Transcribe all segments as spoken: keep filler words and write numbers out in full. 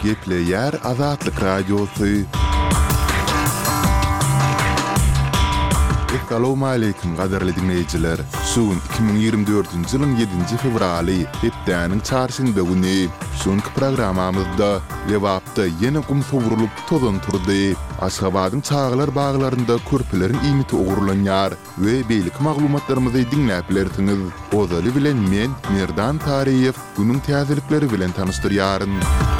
Gepleyer Azatlyk Radiosu. Assalamu alaykum gaderli dinleyijiler. Şuun iki bin ýygrimi dördünji ýylyň ýedinji fevraly hepdäniň çarşymba güni şuňky programamyzda lewapda ýene gum sowurulup tozan turdy. Aşgabatyň çağlar baglarynda körpülerin iýmiti ogurlanýar we beýlik maglumatlarymyzy dinläp bilersiňiz. Ozaly bilen men Merdan Tariýew günüň täzelikleri bilen tanışdyrýaryn.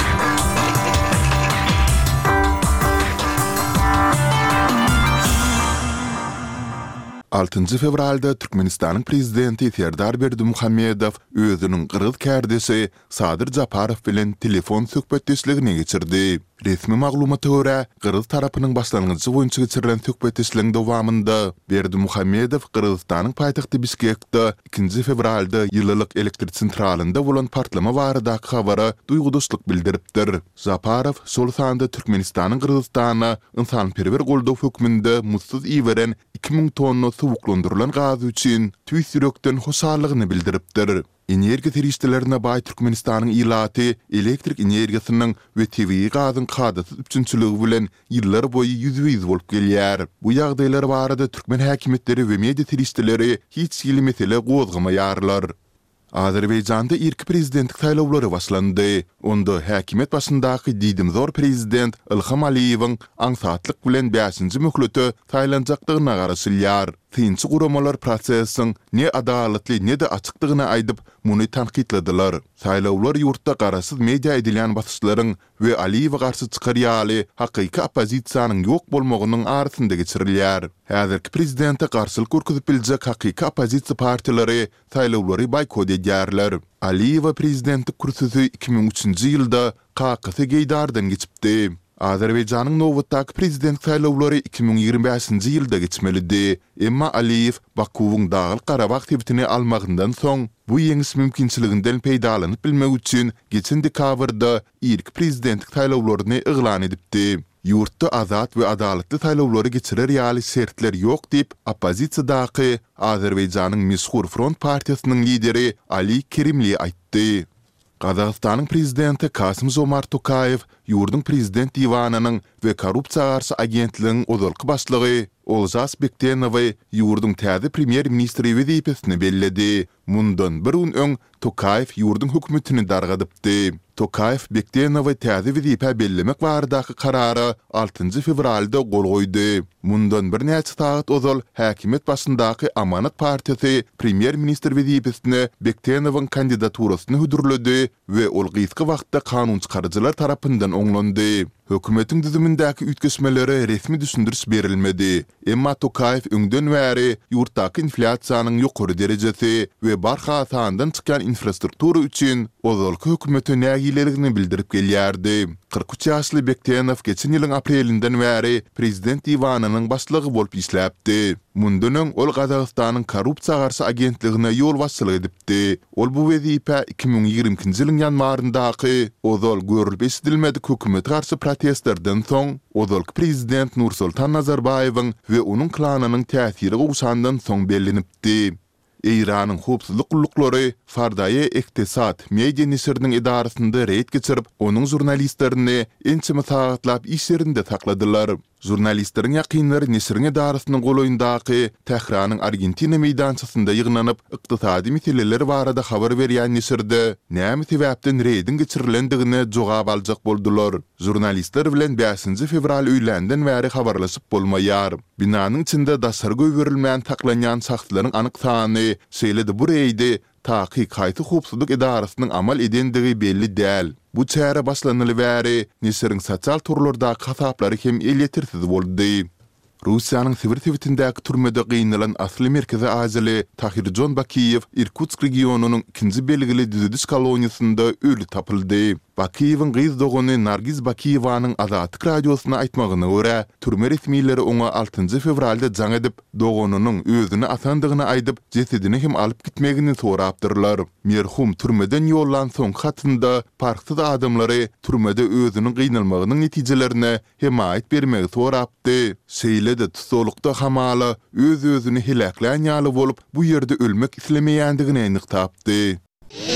altynjy fevralda Türkmenistanyň prezidenti Serdar Berdimuhammedow özüniň Qırğız kärdesi Sadyr Japarow bilen telefon söhbetdeşligini geçirdi. Resmi maglumata görä, Qırğız tarapynyň başlangyjy boýunça geçirilen söhbetdeşligiň dowamynda Berdimuhammedow Qırğızstanyň paýtagty Bişkekde ikinji fevralda ýyllyk elektr sentralynda bolan partlama barada habara duýgudaşlyk bildiripdir. Japarow şol sanda Türkmenistanyň Qırğızstana ynsanperwer goldaw hökmünde mutsuz iýeren iki min tonna suwuklandyrylan gaz üçin tüýsürekden hoşarlygyny bildiripdir. Energiýa terişlerine baý Türkmenistanyň ilaty elektrik energiýasynyň we tebii gazyň kadaty üçinçiligi bilen ýyllar boýy ýüzüýiz bolup gelýär. Bu ýagdaýlar barada türkmen häkimetleri we media terişleri hiç ýyly mesele gozgamaýarlar. Azerbaýjanda ilk prezidentlik saýlawlary başlandy. Onda häkimet başyndaky didimzor prezident Ilham Aliýewiň aňsatlyk bilen beşinji möhleti saýlanjakdygyna garaşylýar. Tinçi guramalar prosesiň ne adalatly ne de açykdygyny aýdyp muny tanqidlediler. Saýlawlar ýurtda garaşsyz media edilen basyşlaryň we Aliýewe garşy çykarýaly hakyky opozisiýanyň ýok bolmagynyň arasynda geçirilýär. Häzirki prezidente garşylyk görkezip biljek hakyky opozisiýa partiýalary saýlawlary boykot edýärler. Aliýewe prezidentlik kursysy iki bin üçinji ýylda K K S Geydardan geçipdi. Azerbaýjanyň nowatdaky prezident saýlawlary iki bin ýygrimi beşinji ýylda geçmelidi. Emma Aliýew Bakuwyň Dağlyk Qarabağ tebitini almagyndan soň bu ýeňis mümkinçiliginden peýdalanyp bilmek üçin geçen dekabrda ilk prezidentlik saýlawlaryny eglan edipdi. Ýurtda azat we adalatly saýlawlary geçirer ýaly şertler ýok diýip opozisiýadaky Azerbaýjanyň Meşhur Front partiýasynyň lideri Ali Kerimli aýtdy. Qazaqstanyň prezidenti Kasym-Jomart Tokayew ýurdun prezident diwananyň we korrupsiýa garşy agentliginiň ozalky başlygy Olzas Bektenowy ýurdun täze premier ministri wezipesini belledi. Mundan bir gün öň Tokayew ýurdun hökümetini dargadypdy. Tokayew Bektenowy täze wezipe bellemek baradaky karary altynjy fevralda gol goýdy. Mundan bir näçe saat ozal häkimet başyndaky Amanat partiýasy premier ministr wezipesini Bektenowyň kandidaturasyny hüdürledi we ol gysga wagtda kanun çykarjylar tarapyndan oňlandy. Hökümetiň düzümindäki ütgeşmelere resmi düşündiriş berilmedi. Emma Tokayew öňden bäri ýurtdaky inflasiýanyň ýokary derejesi we barha sandan çykan infrastruktura üçin ozalky hökümete nägileligini bildirip gelýärdi. kırk üç ýaşly Bektenow geçen ýylyň aprelinden bäri prezident diwananyň başlygy bolup işläpdi. Mundan öň ol Qazaqstanyň korrupsiýa garşy agentligine ýol başçylyk edipdi. Ol bu wezipe iki bin ýigrimkinji ýylyň ýanwaryndaky ozal görülip eşidilmedik hökümet garşy protestlerden soň ozalky prezident Nursultan Nazarbayewiň we onuň klanynyň täsiri gowşandan soň bellenipdi. İran'ın hopsuzluk gullukları Fardaye Ektisat Media Nisirinin idarasında reýt geçirip, onun jurnalistlerini ençime saýatlap iş yerinde sakladylar. Jurnalistlerin ýakynlary Nisiriniň idarasynyň goloýundaky Tehranyň Argentina meýdançasynda ýygnanyp, ykdysady meseleler barada habar berýän Nisirde näme sebäpden reýdin geçirilendigine jogap aljak boldular. Jurnalistler bilen beşinji fevral öýlenden bäri habarlaşyp bolmaýar. Binanyň içinde daşary göwerilmän taklanýan şahslaryň anyk sany şeýledi bu reýdi taky kaýty hopsuzluk idarasynyň amal edendigi belli däl. Bu çäre başlanyly bäri Nisiriň sosial turlarda hasaplary hem elýetirsiz boldy. Russiýanyň Sibir tebitindäki türmede gynnalan asly merkezi ajaly Tahirjon Bakiyew Irkutsk regionunyň ikinji belgili düzüdüş koloniýasynda öli tapyldy. Bakiyewiň gyz dogany Nargiz Bakiyewanyň Azatlyk radiosyna aýtmagyna görä, türme resmiýetleri oňa altynjy fevralda jaň edip, doganynyň özüni asandygyny aýdyp, jesedini hem alyp gitmegini sorapdyrlar. Merhum türmeden ýollan soň hatynda parksyz adamlary türmede özüniň gynalmagynyň netijelerine hem aýt bermegi sorapdy. Şeýle-de tutulukda hamala öz özüni helaklan ýaly bolup, bu ýerde ölmek islemeýändigini aýnyk tapdy.